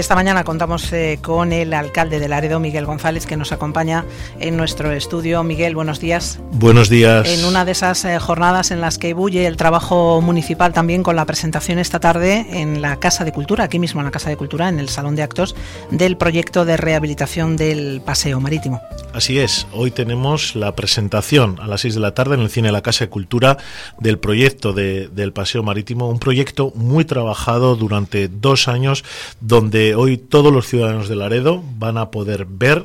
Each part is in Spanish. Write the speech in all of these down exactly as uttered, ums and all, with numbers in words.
Esta mañana contamos eh, con el alcalde de Laredo, Miguel González, que nos acompaña en nuestro estudio. Miguel, buenos días. Buenos días. En una de esas eh, jornadas en las que bulle el trabajo municipal, también con la presentación esta tarde en la Casa de Cultura, aquí mismo en la Casa de Cultura, en el Salón de Actos, del proyecto de rehabilitación del Paseo Marítimo. Así es, hoy tenemos la presentación a las seis de la tarde en el Cine de la Casa de Cultura del proyecto de, del Paseo Marítimo, un proyecto muy trabajado durante dos años, donde hoy todos los ciudadanos de Laredo van a poder ver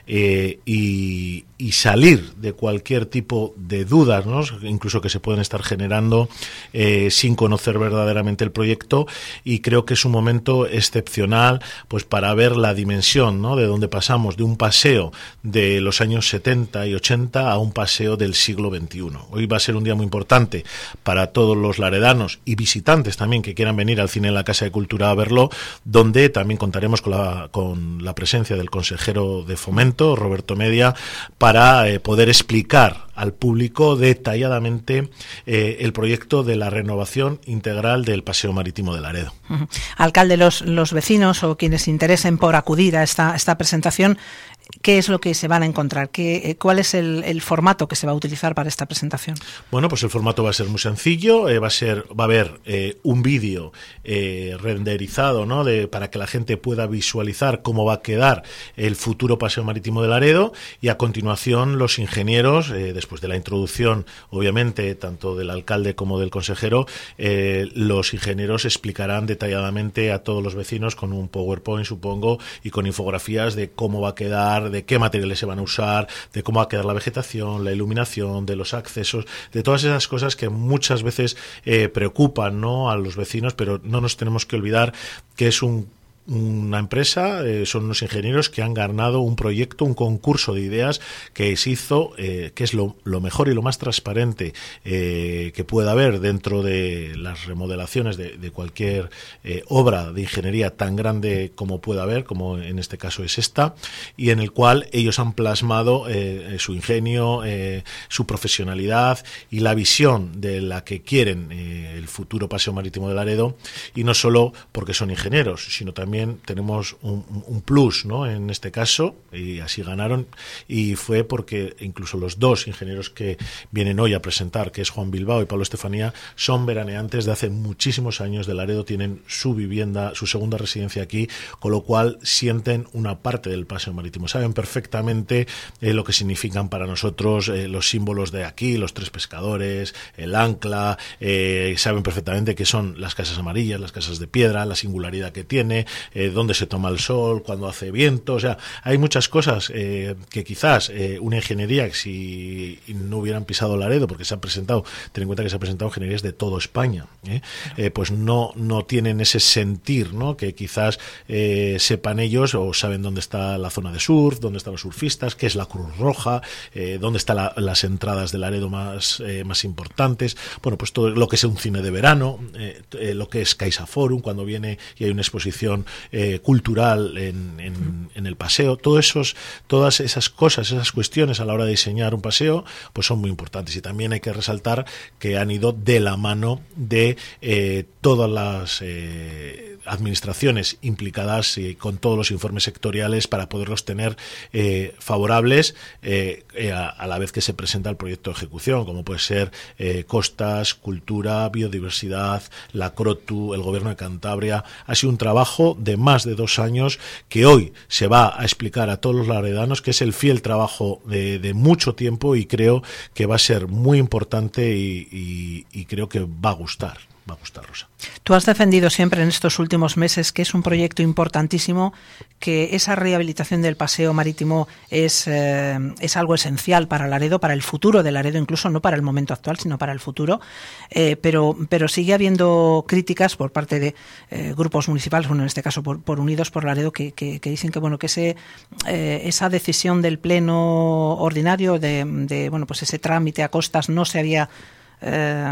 eh, y, y salir de cualquier tipo de dudas, ¿no? Incluso que se pueden estar generando eh, sin conocer verdaderamente el proyecto, y creo que es un momento excepcional pues para ver la dimensión, ¿no?, de donde pasamos de un paseo de los años setenta y ochenta a un paseo del siglo veintiuno. Hoy va a ser un día muy importante para todos los laredanos y visitantes también que quieran venir al cine en la Casa de Cultura a verlo, donde también contaremos con la, con la presencia del consejero de Fomento, Roberto Media, para eh, poder explicar al público detalladamente eh, el proyecto de la renovación integral del Paseo Marítimo de Laredo. Uh-huh. Alcalde, los, los vecinos o quienes se interesen por acudir a esta, esta presentación, ¿qué es lo que se van a encontrar? ¿Qué, ¿Cuál es el, el formato que se va a utilizar para esta presentación? Bueno, pues el formato va a ser muy sencillo, eh, va a ser, va a haber eh, un vídeo eh, renderizado, ¿no?, de, para que la gente pueda visualizar cómo va a quedar el futuro Paseo Marítimo de Laredo, y a continuación los ingenieros, eh, después de la introducción, obviamente, tanto del alcalde como del consejero, eh, los ingenieros explicarán detalladamente a todos los vecinos con un PowerPoint, supongo, y con infografías de cómo va a quedar, de qué materiales se van a usar, de cómo va a quedar la vegetación, la iluminación, de los accesos, de todas esas cosas que muchas veces eh, preocupan, ¿no?, a los vecinos, pero no nos tenemos que olvidar que es un una empresa, eh, son unos ingenieros que han ganado un proyecto, un concurso de ideas que se hizo, eh, que es lo, lo mejor y lo más transparente eh, que pueda haber dentro de las remodelaciones de, de cualquier eh, obra de ingeniería tan grande como pueda haber, como en este caso es esta, y en el cual ellos han plasmado eh, su ingenio, eh, su profesionalidad y la visión de la que quieren eh, el futuro Paseo Marítimo de Laredo, y no solo porque son ingenieros, sino también tenemos un, un plus, ¿no?, en este caso, y así ganaron, y fue porque incluso los dos ingenieros que vienen hoy a presentar, que es Juan Bilbao y Pablo Estefanía, son veraneantes de hace muchísimos años de Laredo, tienen su vivienda, su segunda residencia aquí, con lo cual sienten una parte del Paseo Marítimo, saben perfectamente eh, lo que significan para nosotros eh, los símbolos de aquí, los tres pescadores, el ancla, eh, saben perfectamente qué son las casas amarillas, las casas de piedra, la singularidad que tiene, Eh, dónde se toma el sol, cuando hace viento, o sea, hay muchas cosas eh, que quizás eh, una ingeniería, si no hubieran pisado Laredo, porque se han presentado, ten en cuenta que se han presentado ingenierías de toda España, ¿eh? Eh, pues no, no tienen ese sentir, ¿no?, que quizás eh, sepan ellos, o saben dónde está la zona de surf, dónde están los surfistas, qué es la Cruz Roja, eh, dónde están la, las entradas de Laredo más, eh, más importantes, bueno, pues todo lo que es un cine de verano, eh, eh, lo que es Caixa Forum, cuando viene y hay una exposición Eh, cultural en, en, en el paseo, todo esos, todas esas cosas, esas cuestiones a la hora de diseñar un paseo, pues son muy importantes, y también hay que resaltar que han ido de la mano de eh, todas las eh, administraciones implicadas y con todos los informes sectoriales para poderlos tener eh, favorables eh, eh, a, a la vez que se presenta el proyecto de ejecución, como puede ser eh, Costas, Cultura, Biodiversidad, la Crotu, el Gobierno de Cantabria. Ha sido un trabajo de más de dos años que hoy se va a explicar a todos los laredanos, que es el fiel trabajo de, de mucho tiempo, y creo que va a ser muy importante y, y, y creo que va a gustar. Va a gustar, Rosa. Tú has defendido siempre en estos últimos meses que es un proyecto importantísimo, que esa rehabilitación del Paseo Marítimo es, eh, es algo esencial para Laredo, para el futuro de Laredo, incluso no para el momento actual, sino para el futuro, eh, pero, pero sigue habiendo críticas por parte de eh, grupos municipales, bueno, en este caso por, por Unidos por Laredo, que, que, que dicen que bueno que ese, eh, esa decisión del Pleno Ordinario de, de bueno pues ese trámite a Costas no se había Eh,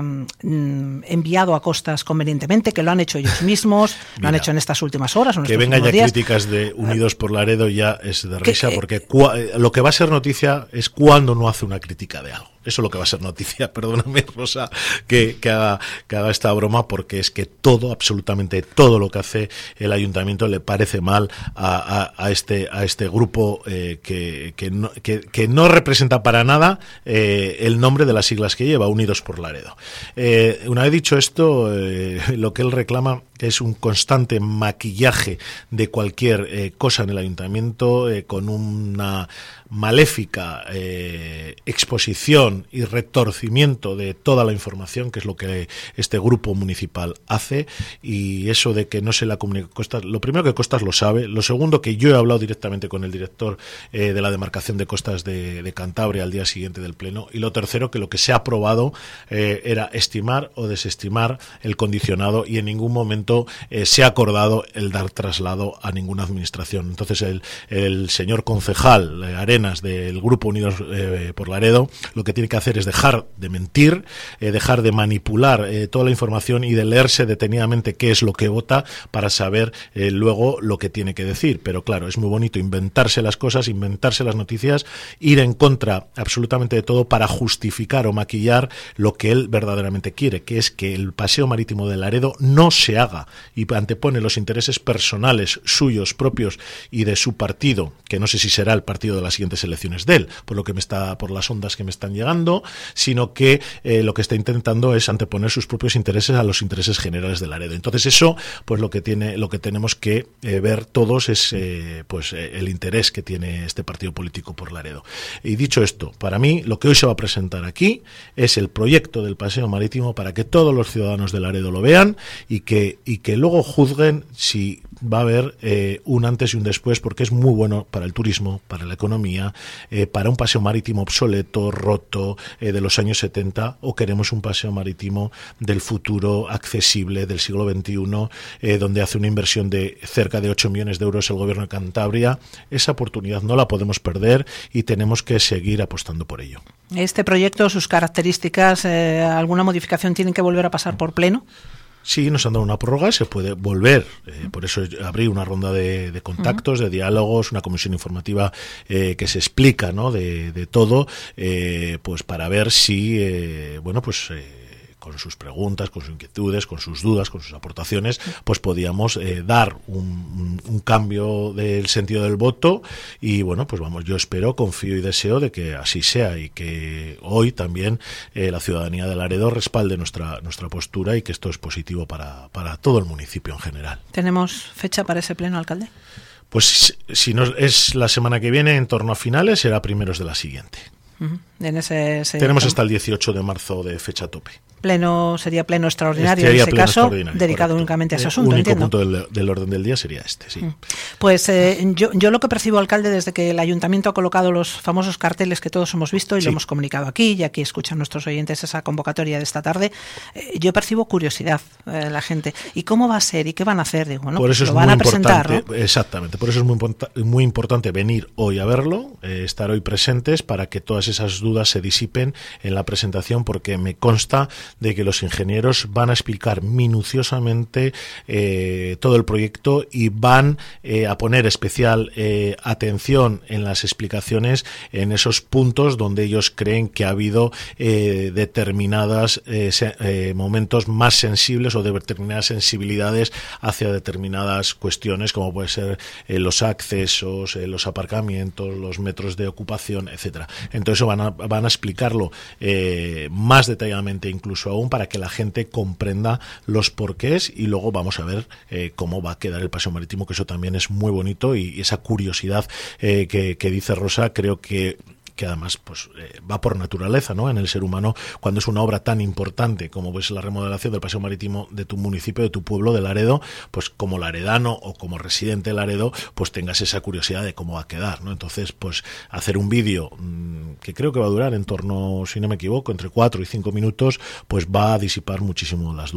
enviado a Costas convenientemente, que lo han hecho ellos mismos, Mira, lo han hecho en estas últimas horas. En que vengan ya días. Críticas de Unidos por Laredo ya es de risa, que, porque cua, lo que va a ser noticia es cuando no hace una crítica de algo. Eso es lo que va a ser noticia, perdóname, Rosa, que, que, haga, que haga esta broma, porque es que todo, absolutamente todo lo que hace el ayuntamiento le parece mal a, a, a este a este grupo eh, que, que, no, que, que no representa para nada eh, el nombre de las siglas que lleva, Unidos por Laredo. Eh, una vez dicho esto, eh, lo que él reclama es un constante maquillaje de cualquier eh, cosa en el ayuntamiento, eh, con una maléfica eh, exposición y retorcimiento de toda la información, que es lo que este grupo municipal hace, y eso de que no se la comunica Costas, lo primero que Costas lo sabe, lo segundo que yo he hablado directamente con el director eh, de la demarcación de costas de, de Cantabria al día siguiente del pleno, y lo tercero que lo que se ha aprobado eh, era estimar o desestimar el condicionado, y en ningún momento eh, se ha acordado el dar traslado a ninguna administración. Entonces el, el señor concejal eh, Arenas del Grupo Unidos eh, por Laredo lo que tiene que hacer es dejar de mentir, eh, dejar de manipular eh, toda la información y de leerse detenidamente qué es lo que vota para saber eh, luego lo que tiene que decir. Pero claro, es muy bonito inventarse las cosas, inventarse las noticias, ir en contra absolutamente de todo para justificar o maquillar lo que él verdaderamente quiere, que es que el paseo marítimo de Laredo no se haga, y antepone los intereses personales suyos propios y de su partido, que no sé si será el partido de las siguientes elecciones de él, por lo que me está, por las ondas que me están llegando, sino que eh, lo que está intentando es anteponer sus propios intereses a los intereses generales de Laredo. Entonces eso, pues lo que tiene, lo que tenemos que eh, ver todos es eh, pues eh, el interés que tiene este partido político por Laredo. Y dicho esto, para mí lo que hoy se va a presentar aquí es el proyecto del paseo marítimo para que todos los ciudadanos de Laredo lo vean y que y que luego juzguen si va a haber eh, un antes y un después, porque es muy bueno para el turismo, para la economía, eh, para un paseo marítimo obsoleto, roto, eh, de los años setenta, o queremos un paseo marítimo del futuro, accesible, del siglo veintiuno, eh, donde hace una inversión de cerca de ocho millones de euros el gobierno de Cantabria. Esa oportunidad no la podemos perder y tenemos que seguir apostando por ello. Este proyecto, sus características, eh, ¿alguna modificación tienen que volver a pasar por pleno? Sí, nos han dado una prórroga, se puede volver, eh, por eso abrí una ronda de, de contactos, uh-huh. de diálogos, una comisión informativa eh, que se explica, ¿no?, de, de todo, eh, pues para ver si, eh, bueno, pues... Eh, con sus preguntas, con sus inquietudes, con sus dudas, con sus aportaciones, pues podíamos eh, dar un, un, un cambio del sentido del voto, y bueno, pues vamos, yo espero, confío y deseo de que así sea, y que hoy también eh, la ciudadanía de Laredo respalde nuestra nuestra postura, y que esto es positivo para, para todo el municipio en general. ¿Tenemos fecha para ese pleno, alcalde? Pues si no es la semana que viene, en torno a finales, será primeros de la siguiente. Uh-huh. En ese, ese Tenemos hasta el dieciocho de marzo de fecha tope. Pleno sería pleno extraordinario sería en ese caso, dedicado correcto. únicamente a ese El asunto. único entiendo. punto del, del orden del día sería este, sí. Pues eh, yo, yo lo que percibo, alcalde, desde que el ayuntamiento ha colocado los famosos carteles que todos hemos visto y sí. lo hemos comunicado aquí, y aquí escuchan nuestros oyentes esa convocatoria de esta tarde, eh, yo percibo curiosidad eh, la gente. ¿Y cómo va a ser? ¿Y qué van a hacer? Digo, bueno, por eso lo es van muy a presentar, importante, ¿no? Exactamente, por eso es muy, muy importante venir hoy a verlo, eh, estar hoy presentes para que todas esas dudas se disipen en la presentación, porque me consta de que los ingenieros van a explicar minuciosamente eh, todo el proyecto, y van eh, a poner especial eh, atención en las explicaciones en esos puntos donde ellos creen que ha habido eh, determinadas eh, se, eh, momentos más sensibles o de determinadas sensibilidades hacia determinadas cuestiones, como puede ser eh, los accesos, eh, los aparcamientos, los metros de ocupación, etcétera. Entonces van a, van a explicarlo eh, más detalladamente incluso aún, para que la gente comprenda los porqués, y luego vamos a ver eh, cómo va a quedar el paseo marítimo, que eso también es muy bonito, y esa curiosidad eh, que, que dice Rosa, creo que que además pues eh, va por naturaleza, ¿no?, en el ser humano, cuando es una obra tan importante como es la remodelación del paseo marítimo de tu municipio, de tu pueblo, de Laredo, pues como laredano o como residente de Laredo, pues tengas esa curiosidad de cómo va a quedar, ¿no? Entonces, pues hacer un vídeo mmm, que creo que va a durar en torno, si no me equivoco, entre cuatro y cinco minutos, pues va a disipar muchísimo las dudas.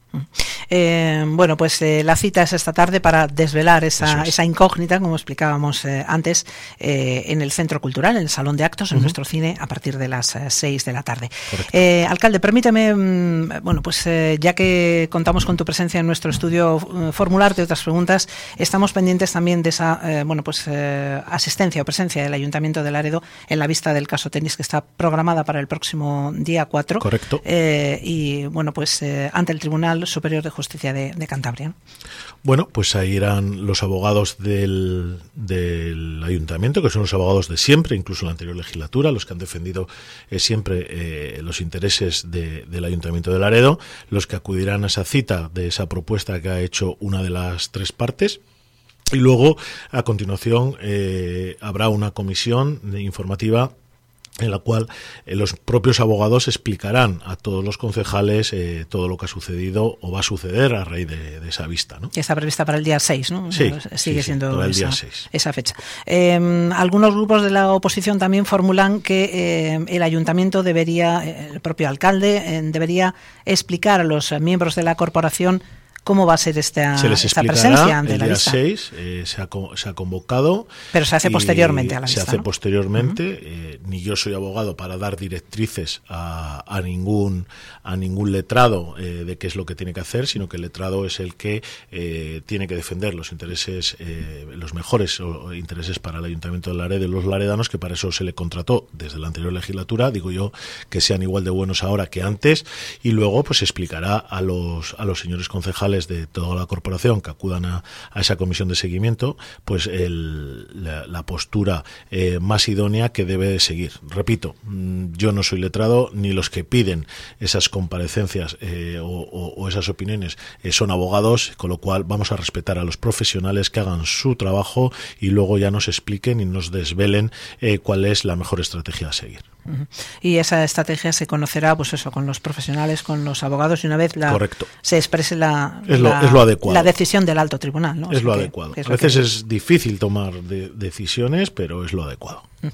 Eh, bueno, pues eh, la cita es esta tarde para desvelar esa, es. esa incógnita, como explicábamos eh, antes, eh, en el Centro Cultural, en el Salón de Actos, en uh-huh. nuestro cine, a partir de las eh, seis de la tarde. Eh, alcalde, permíteme, mmm, bueno, pues eh, ya que contamos con tu presencia en nuestro estudio, eh, formularte otras preguntas. Estamos pendientes también de esa, eh, bueno, pues eh, asistencia o presencia del Ayuntamiento de Laredo en la vista del caso Tenis, que está programada para el próximo día cuatro. Correcto. Eh, y, bueno, pues eh, ante el Tribunal Superior de Justicia de, de Cantabria. Bueno, pues ahí irán los abogados del, del ayuntamiento, que son los abogados de siempre, incluso en la anterior legislatura, los que han defendido eh, siempre eh, los intereses de, del ayuntamiento de Laredo, los que acudirán a esa cita de esa propuesta que ha hecho una de las tres partes. Y luego, a continuación, eh, habrá una comisión informativa en la cual eh, los propios abogados explicarán a todos los concejales eh, todo lo que ha sucedido o va a suceder a raíz de, de esa vista, ¿no? Que está prevista para el día seis, ¿no? Sí, sigue sí, siendo sí, para el esa, día seis. Esa fecha. Eh, algunos grupos de la oposición también formulan que eh, el ayuntamiento debería, el propio alcalde, eh, debería explicar a los miembros de la corporación cómo va a ser esta, se les esta presencia ante el la día vista. seis eh, se, ha, se ha convocado. Pero se hace posteriormente a la se vista, Se hace ¿no? posteriormente. Uh-huh. Eh, ni yo soy abogado para dar directrices a, a ningún a ningún letrado eh, de qué es lo que tiene que hacer, sino que el letrado es el que eh, tiene que defender los intereses, eh, los mejores o, intereses para el Ayuntamiento de Laredo y los laredanos, que para eso se le contrató desde la anterior legislatura. Digo yo que sean igual de buenos ahora que antes, y luego pues explicará a los a los señores concejales de toda la corporación que acudan a, a esa comisión de seguimiento, pues el, la, la postura eh, más idónea que debe seguir. Repito, yo no soy letrado, ni los que piden esas comparecencias eh, o, o, o esas opiniones eh, son abogados, con lo cual vamos a respetar a los profesionales que hagan su trabajo y luego ya nos expliquen y nos desvelen eh, cuál es la mejor estrategia a seguir. Uh-huh. Y esa estrategia se conocerá, pues eso, con los profesionales, con los abogados, y una vez la Correcto. se exprese la, es lo, la, es lo adecuado. la decisión del alto tribunal, ¿no? Es o sea lo que, adecuado. Que es a lo veces que... es difícil tomar de, decisiones, pero es lo adecuado. Uh-huh.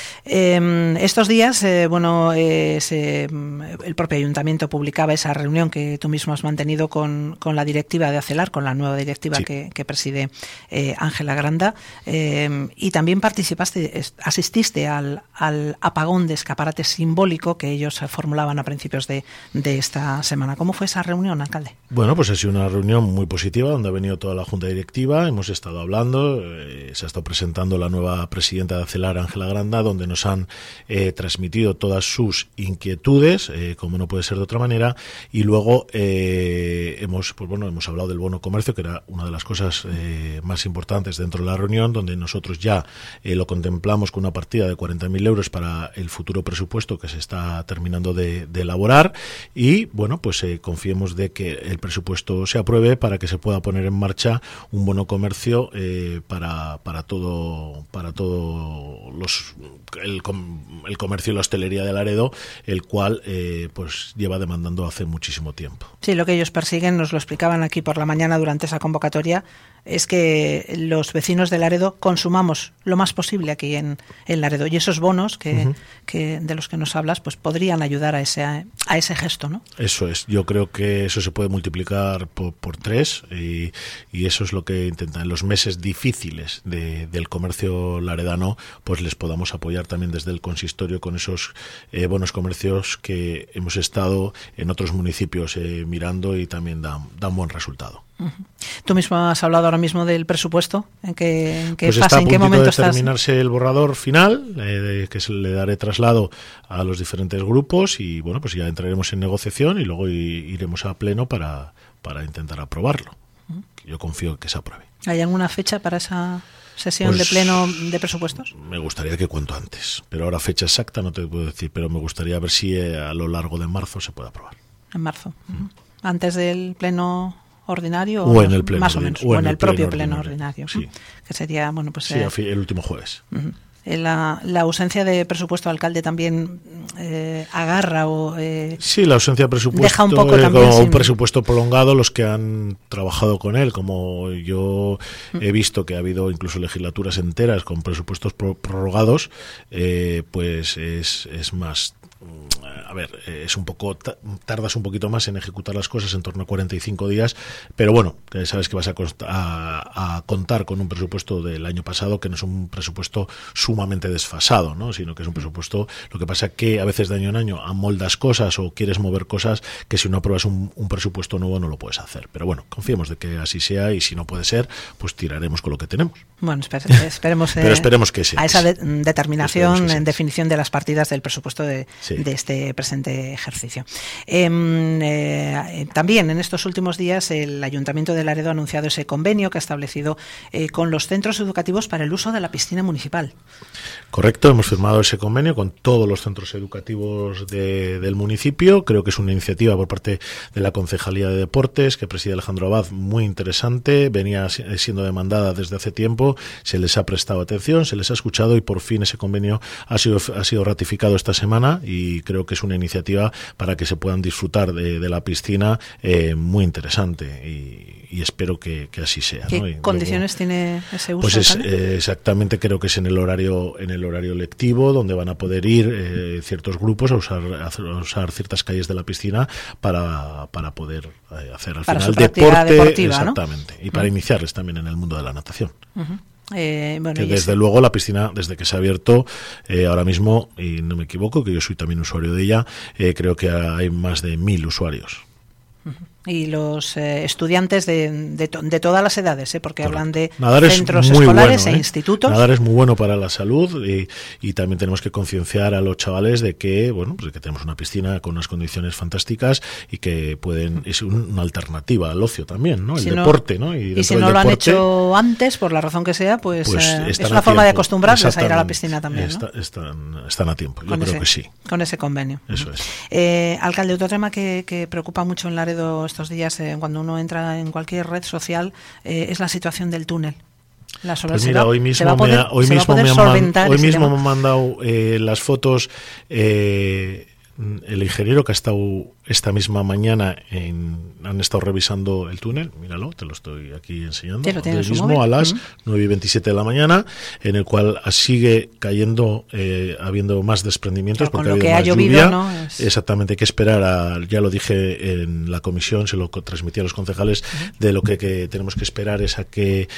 Eh, estos días, eh, bueno, eh, se, el propio ayuntamiento publicaba esa reunión que tú mismo has mantenido con, con la directiva de ACELAR, con la nueva directiva sí. que, que preside Ángela eh, Granda, eh, y también participaste, asististe al, al apagón de escaparate simbólico que ellos formulaban a principios de, de esta semana. ¿Cómo fue esa reunión, alcalde? Bueno, pues ha sido una reunión muy positiva, donde ha venido toda la junta directiva, hemos estado hablando, eh, se ha estado presentando la nueva presidenta de ACELAR, Ángela Granda, donde nos han eh, transmitido todas sus inquietudes, eh, como no puede ser de otra manera, y luego eh, hemos, pues bueno, hemos hablado del bono comercio, que era una de las cosas eh, más importantes dentro de la reunión, donde nosotros ya eh, lo contemplamos con una partida de cuarenta mil euros para el futuro presupuesto que se está terminando de, de elaborar, y bueno, pues eh, confiemos de que el presupuesto se apruebe para que se pueda poner en marcha un bono comercio eh, para, para todo para todo los el, el comercio y la hostelería de Laredo, el cual eh, pues lleva demandando hace muchísimo tiempo. Sí, lo que ellos persiguen, nos lo explicaban aquí por la mañana durante esa convocatoria, es que los vecinos de Laredo consumamos lo más posible aquí en, en Laredo, y esos bonos que, uh-huh. que de los que nos hablas pues podrían ayudar a ese a ese gesto, ¿no? Eso es, yo creo que eso se puede multiplicar por, por tres y, y eso es lo que intentan en los meses difíciles de, del comercio laredano, pues les podamos apoyar también desde el consistorio con esos eh, bonos comercios que hemos estado en otros municipios eh, mirando y también dan, dan buen resultado. Uh-huh. Tú mismo has hablado ahora mismo del presupuesto, ¿en qué, en qué pues fase, en qué momento de estás? terminarse el borrador final, eh, que se le daré traslado a los diferentes grupos y bueno, pues ya entraremos en negociación y luego iremos a pleno para, para intentar aprobarlo. Uh-huh. Yo confío en que se apruebe. ¿Hay alguna fecha para esa sesión pues, de pleno de presupuestos? Me gustaría que cuanto antes, pero ahora fecha exacta no te puedo decir, pero me gustaría ver si eh, a lo largo de marzo se puede aprobar. En marzo, uh-huh. antes del pleno ordinario o, o en el pleno más o menos o, o en, en el, el propio pleno ordinario, ordinario sí. que sería bueno pues sí, eh, el último jueves. Uh-huh. La, la ausencia de presupuesto, alcalde, también eh, agarra o eh, sí, la ausencia de presupuesto deja un poco eh, también como sin... un presupuesto prolongado, los que han trabajado con él, como yo uh-huh. he visto que ha habido incluso legislaturas enteras con presupuestos pro- prorrogados, eh, pues es, es más a ver, eh, es un poco, tardas un poquito más en ejecutar las cosas, en torno a cuarenta y cinco días, pero bueno, sabes que vas a, a, a contar con un presupuesto del año pasado que no es un presupuesto sumamente desfasado, ¿no? Sino que es un presupuesto, lo que pasa que a veces de año en año amoldas cosas o quieres mover cosas que si no apruebas un, un presupuesto nuevo no lo puedes hacer. Pero bueno, confiemos de que así sea y si no puede ser, pues tiraremos con lo que tenemos. Bueno, esper esperemos, eh, pero esperemos que sí. A esa de determinación sí. en definición de las partidas del presupuesto de, sí. de este presente ejercicio. Eh, eh, también en estos últimos días el Ayuntamiento de Laredo ha anunciado ese convenio que ha establecido eh, con los centros educativos para el uso de la piscina municipal. Correcto, hemos firmado ese convenio con todos los centros educativos de, del municipio. Creo que es una iniciativa por parte de la Concejalía de Deportes que preside Alejandro Abad muy interesante, venía siendo demandada desde hace tiempo, se les ha prestado atención, se les ha escuchado y por fin ese convenio ha sido, ha sido ratificado esta semana y creo que es una iniciativa para que se puedan disfrutar de, de la piscina eh, muy interesante y, y espero que, que así sea. ¿Qué ¿no? Y condiciones luego, tiene ese uso? Pues es, eh, exactamente, creo que es en el horario en el horario lectivo donde van a poder ir eh, ciertos grupos a usar, a usar ciertas calles de la piscina para, para poder eh, hacer al para final su deporte, deportiva, exactamente, ¿no? Y para uh-huh. iniciarles también en el mundo de la natación. Uh-huh. Eh, bueno, que desde luego la piscina, desde que se ha abierto eh, ahora mismo, y no me equivoco, que yo soy también usuario de ella, eh, creo que hay más de mil usuarios. Uh-huh. Y los eh, estudiantes de, de, to de todas las edades, ¿eh? Porque Correcto. Hablan de Nadar centros escolares bueno, e ¿eh? institutos. Nadar es muy bueno para la salud y, y también tenemos que concienciar a los chavales de que, bueno, pues de que tenemos una piscina con unas condiciones fantásticas y que pueden es un, una alternativa al ocio también, ¿no? El si deporte, ¿no? Y, y si no lo han hecho antes, por la razón que sea, pues, pues eh, es una forma de acostumbrarles a ir a la piscina también, está, ¿no? Están, están a tiempo, yo con creo ese, que sí. Con ese convenio. Eso es. Eh, alcalde, otro tema que, que preocupa mucho en Laredo estos días, eh, cuando uno entra en cualquier red social, eh, es la situación del túnel. Las obras pues mira, va, hoy mismo va poder, me, ha, hoy mismo me, han, hoy mismo me han mandado eh, las fotos eh, el ingeniero que ha estado esta misma mañana en, han estado revisando el túnel, míralo, te lo estoy aquí enseñando, el mismo a las uh-huh. nueve y veintisiete de la mañana, en el cual sigue cayendo, eh, habiendo más desprendimientos, claro, porque ha habido que más ha llovido, lluvia, ¿no? Es... exactamente, hay que esperar, a, ya lo dije en la comisión, se lo transmití a los concejales, uh-huh. de lo que, que tenemos que esperar es a que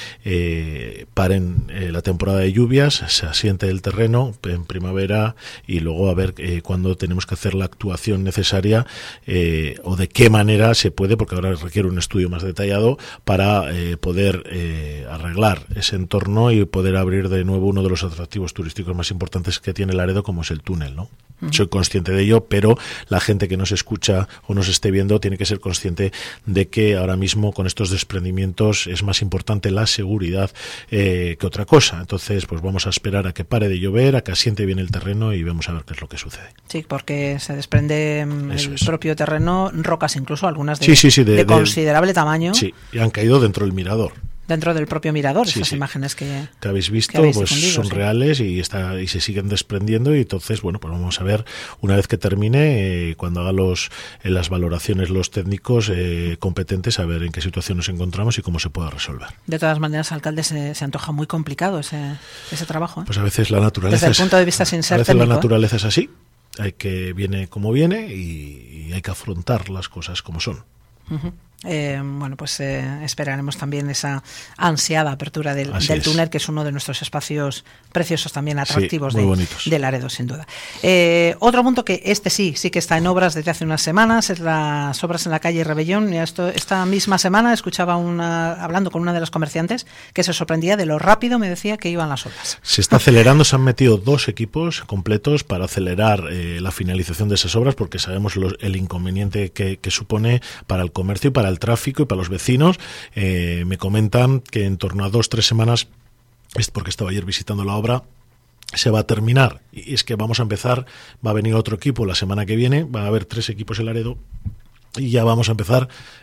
eh, paren eh, la temporada de lluvias, se asiente el terreno en primavera y luego a ver eh, cuándo tenemos que hacer la actuación necesaria eh, o de qué manera se puede, porque ahora requiere un estudio más detallado para eh, poder eh, arreglar ese entorno y poder abrir de nuevo uno de los atractivos turísticos más importantes que tiene Laredo, como es el túnel, ¿no? Uh-huh. Soy consciente de ello, pero la gente que nos escucha o nos esté viendo tiene que ser consciente de que ahora mismo con estos desprendimientos es más importante la seguridad eh, que otra cosa. Entonces, pues vamos a esperar a que pare de llover, a que asiente bien el terreno y vamos a ver qué es lo que sucede. Sí, porque se desprende Eso el es. propio terreno, rocas incluso, algunas de, sí, sí, sí, de, de considerable de, tamaño. Sí, y han caído dentro del mirador. Dentro del propio mirador, sí, esas sí. imágenes que, que habéis visto, que habéis pues son sí. reales y está y se siguen desprendiendo y entonces, bueno, pues vamos a ver una vez que termine, eh, cuando haga los eh, las valoraciones los técnicos eh, competentes, a ver en qué situación nos encontramos y cómo se puede resolver. De todas maneras, alcalde, se, se antoja muy complicado ese, ese trabajo. ¿eh? Pues a veces la naturaleza Desde el punto de vista sin ser a veces técnico, la naturaleza ¿eh? es así, hay que viene como viene y, y hay que afrontar las cosas como son. Uh-huh. Eh, bueno, pues eh, esperaremos también esa ansiada apertura del, del túnel, que es uno de nuestros espacios preciosos, también atractivos sí, de, de Laredo, sin duda. Eh, otro punto que este sí, sí que está en obras desde hace unas semanas, es las obras en la calle Rebellón. Y esto, esta misma semana escuchaba una, hablando con una de las comerciantes, que se sorprendía de lo rápido, me decía, que iban las obras. Se está acelerando, se han metido dos equipos completos para acelerar eh, la finalización de esas obras, porque sabemos los, el inconveniente que, que supone para el comercio y para el tráfico y para los vecinos. Eh, me comentan que en torno a dos, tres semanas, es porque estaba ayer visitando la obra, se va a terminar. Y es que vamos a empezar, va a venir otro equipo la semana que viene, va a haber tres equipos en Laredo y ya vamos a empezar eh,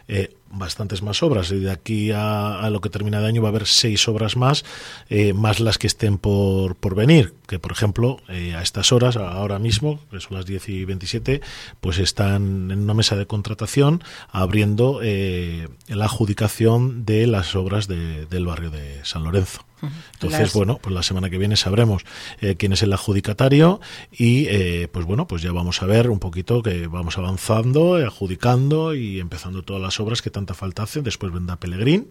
bastantes más obras, y de aquí a, a lo que termina de año va a haber seis obras más, eh, más las que estén por, por venir, que por ejemplo eh, a estas horas, ahora mismo, que son las diez y veintisiete, pues están en una mesa de contratación abriendo eh, la adjudicación de las obras de, del barrio de San Lorenzo. Entonces, las... bueno, pues la semana que viene sabremos eh, quién es el adjudicatario y, eh, pues bueno, pues ya vamos a ver un poquito que vamos avanzando, adjudicando y empezando todas las obras que tanta falta hacen. Después vendrá Pelegrín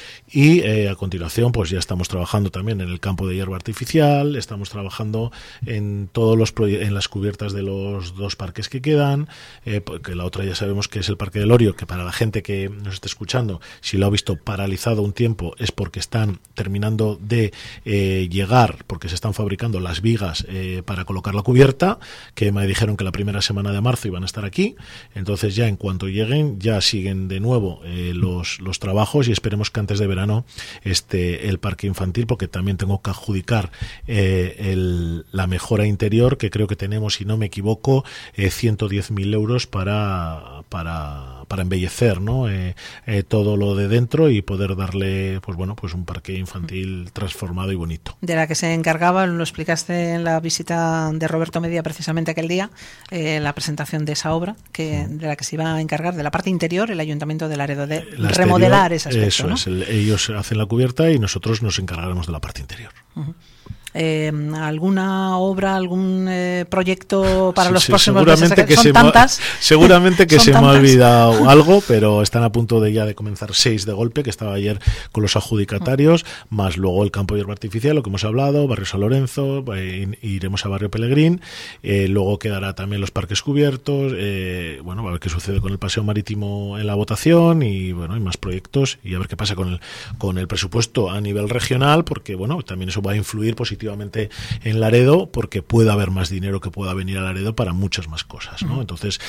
y eh, a continuación, pues ya estamos trabajando también en el campo de hierba artificial, estamos trabajando en todos los proye- en las cubiertas de los dos parques que quedan, eh, porque la otra ya sabemos que es el Parque del Orio, que para la gente que nos esté escuchando, si lo ha visto paralizado un tiempo, es porque están terminando de eh, llegar, porque se están fabricando las vigas eh, para colocar la cubierta, que me dijeron que la primera semana de marzo iban a estar aquí. Entonces ya en cuanto lleguen, ya siguen de nuevo eh, los, los trabajos y esperemos que antes de verano este el parque infantil, porque también tengo que adjudicar eh, el, la mejora interior, que creo que tenemos, si no me equivoco, eh, ciento diez mil euros para, para, para embellecer, ¿no? Eh, eh, todo lo de dentro y poder darle, pues bueno, pues un parque infantil transformado y bonito. De la que se encargaba, lo explicaste en la visita de Roberto Media precisamente aquel día, eh, la presentación de esa obra, que de la que se iba a encargar, de la parte interior, el Ayuntamiento de Laredo, de la remodelar exterior, ese aspecto, eso, ¿no? Es, el, ellos hacen la cubierta y nosotros nos encargaremos de la parte interior. Uh-huh. Eh, ¿Alguna obra, algún eh, proyecto para sí, los sí, próximos seguramente meses? Que ¿Son se tantas? Me, seguramente que ¿Son se tantas? me ha olvidado algo, pero están a punto de ya de comenzar seis de golpe, que estaba ayer con los adjudicatarios, uh-huh. más luego el campo de hierba artificial, lo que hemos hablado, Barrio San Lorenzo, eh, iremos a Barrio Pelegrín, eh, luego quedará también los parques cubiertos, eh, bueno, a ver qué sucede con el paseo marítimo en la votación y bueno, hay más proyectos y a ver qué pasa con el, con el presupuesto a nivel regional, porque bueno, también eso va a influir positivamente en Laredo, porque puede haber más dinero que pueda venir a Laredo para muchas más cosas, ¿no? Entonces,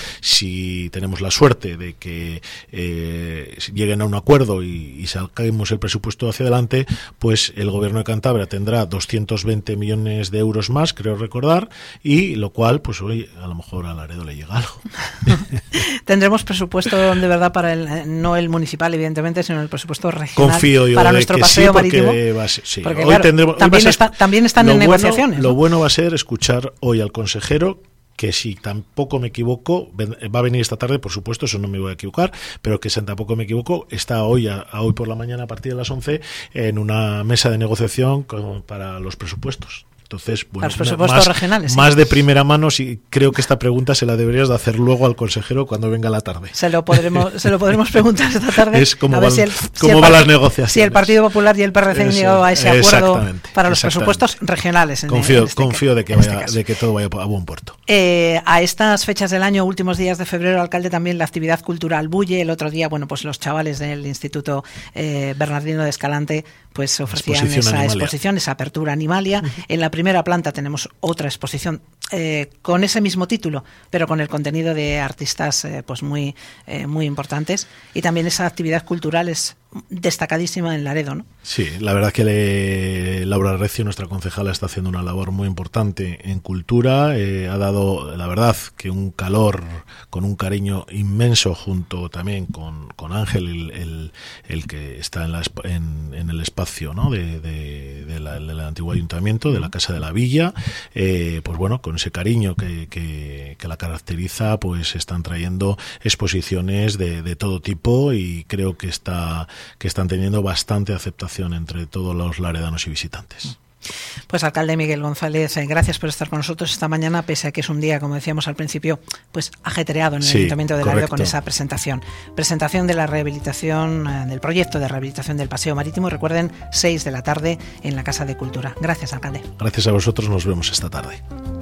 si tenemos la suerte de que eh, lleguen a un acuerdo y, y saquemos el presupuesto hacia adelante, pues el Gobierno de Cantabria tendrá doscientos veinte millones de euros más, creo recordar, y lo cual, pues hoy a lo mejor a Laredo le llega algo. Tendremos presupuesto de verdad para el, no el municipal, evidentemente, sino el presupuesto regional. Confío yo para de nuestro que paseo sí, porque marítimo. Va a ser, sí. Porque, hoy claro, tendremos, también, hoy a, está, también están en bueno, negociaciones. ¿no? Lo bueno va a ser escuchar hoy al consejero, que si tampoco me equivoco, va a venir esta tarde, por supuesto, eso no me voy a equivocar, pero que si tampoco me equivoco, está hoy a, a hoy por la mañana a partir de las once en una mesa de negociación con, para los presupuestos. Entonces, bueno, los presupuestos más, regionales, más ¿sí? de primera mano, sí, creo que esta pregunta se la deberías de hacer luego al consejero cuando venga la tarde. Se lo podremos, se lo podremos preguntar esta tarde. Es cómo a ver van, si el, cómo si el, van las negociaciones. Si el Partido Popular y el P R C han llegado a ese acuerdo para los presupuestos regionales. En confío en este, confío de que, vaya, este de que todo vaya a buen puerto. Eh, a estas fechas del año, últimos días de febrero, alcalde, también la actividad cultural bulle. El otro día, bueno, pues los chavales del Instituto eh, Bernardino de Escalante pues ofrecían exposición esa Animalia. exposición, esa apertura Animalia. Uh-huh. En la primera planta tenemos otra exposición eh, con ese mismo título, pero con el contenido de artistas eh, pues muy, eh, muy importantes. Y también esa actividad cultural es destacadísima en Laredo, ¿no? Sí, la verdad que le, Laura Recio, nuestra concejala, está haciendo una labor muy importante en cultura, eh, ha dado, la verdad, que un calor, con un cariño inmenso, junto también con, con Ángel, el, el, el que está en, la, en, en el espacio, ¿no? de, de, de la, del antiguo ayuntamiento, de la Casa de la Villa, eh, pues bueno, con ese cariño que, que, que la caracteriza, pues están trayendo exposiciones de, de todo tipo y creo que está que están teniendo bastante aceptación entre todos los laredanos y visitantes. Pues alcalde Miguel González, eh, gracias por estar con nosotros esta mañana, pese a que es un día, como decíamos al principio, pues ajetreado en el sí, Ayuntamiento de Laredo correcto. con esa presentación. Presentación de la rehabilitación, eh, del proyecto de rehabilitación del Paseo Marítimo. Recuerden, seis de la tarde en la Casa de Cultura. Gracias, alcalde. Gracias a vosotros, nos vemos esta tarde.